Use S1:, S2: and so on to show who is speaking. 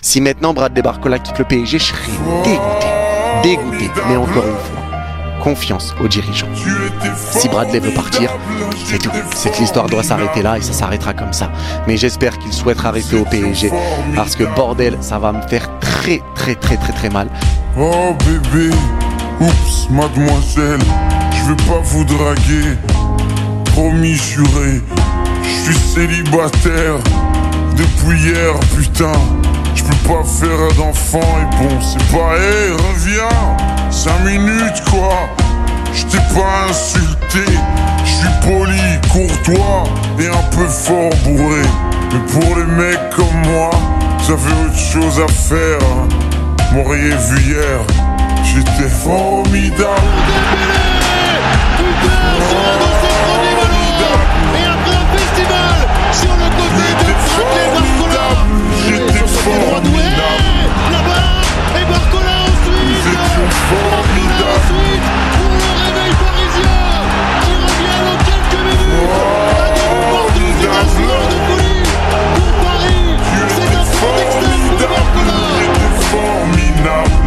S1: Si maintenant Bradley Barcola quitte le PSG, je serais dégoûté. Mais encore une fois, confiance aux dirigeants. Si Bradley veut partir, c'est tout. C'est que l'histoire doit s'arrêter là et ça s'arrêtera comme ça. Mais j'espère qu'il souhaitera rester au PSG parce que bordel, ça va me faire très mal.
S2: Oh bébé, oups mademoiselle, je vais pas vous draguer, promis juré, je suis célibataire depuis hier putain, je peux pas faire d'enfant et bon c'est pas, hé reviens, 5 minutes quoi, je t'ai pas insulté, je suis poli, courtois et un peu fort bourré, mais pour les mecs comme moi, vous avez autre chose à faire, hein. M'auriez vu hier, j'étais formidable.
S3: Et après un festival sur le côté de Bradley Barcola.
S2: J'étais formidable.
S3: Là-bas, et Barcola ensuite.
S2: J'étais formidable.
S3: Pour le réveil parisien qui revient dans quelques minutes. Un joueur de folie pour Paris. C'est un fort externe pour Barcola.
S2: J'étais formidable.